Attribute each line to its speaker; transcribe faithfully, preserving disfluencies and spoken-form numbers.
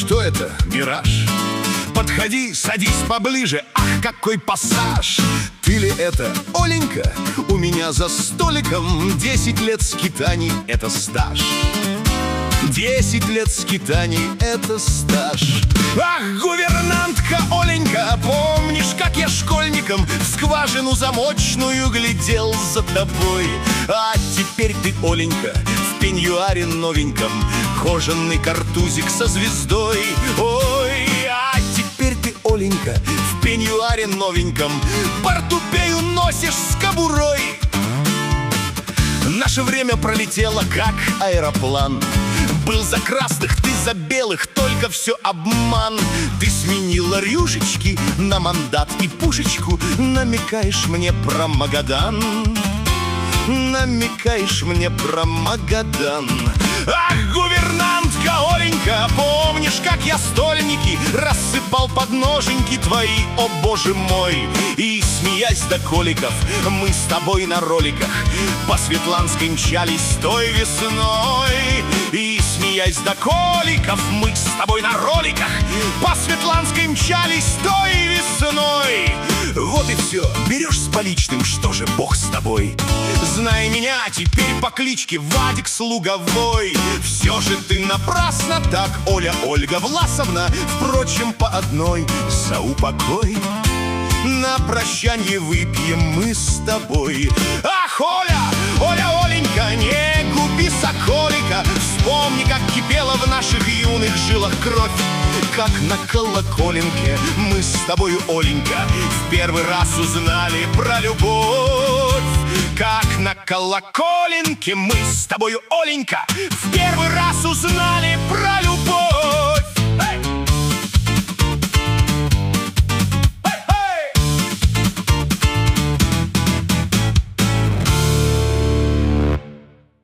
Speaker 1: Что это, мираж? Подходи, садись поближе. Ах, какой пассаж! Ты ли это, Оленька? У меня за столиком десять лет скитаний — это стаж. Десять лет скитаний — это стаж. Ах, гувернантка Оленька, помнишь, как я школьником в скважину замочную глядел за тобой? А теперь ты, Оленька, в пеньюаре новеньком, кожаный картузик со звездой. Ой, а теперь ты, Оленька, в пеньюаре новеньком, портупею носишь с кобурой. Наше время пролетело, как аэроплан. Был за красных, ты за белых, только все обман. Ты сменила рюшечки на мандат и пушечку. Намекаешь мне про Магадан. Намекаешь мне про Магадан. Ах, гувернантка Оленька, помнишь, как я стольники рассыпал под ноженьки твои, о боже мой? И, смеясь до коликов, мы с тобой на роликах по Светланской мчались той весной. И, смеясь до коликов, мы с тобой на роликах по Светланской мчались той весной. Вот и все, берешь с поличным, что же, бог с тобой. Знай меня теперь по кличке Вадик Слуговой. Все же ты напрасно так, Оля Ольга Власовна, впрочем, по одной за упокой. На прощанье выпьем мы с тобой. Ах, Оля, Оля, Оленька, не губи соколика. Вспомни, как кипела в наших юных жилах кровь, как на колоколенке мы с тобою, Оленька, в первый раз узнали про любовь. Как на колоколенке мы с тобою, Оленька, в первый раз узнали про любовь.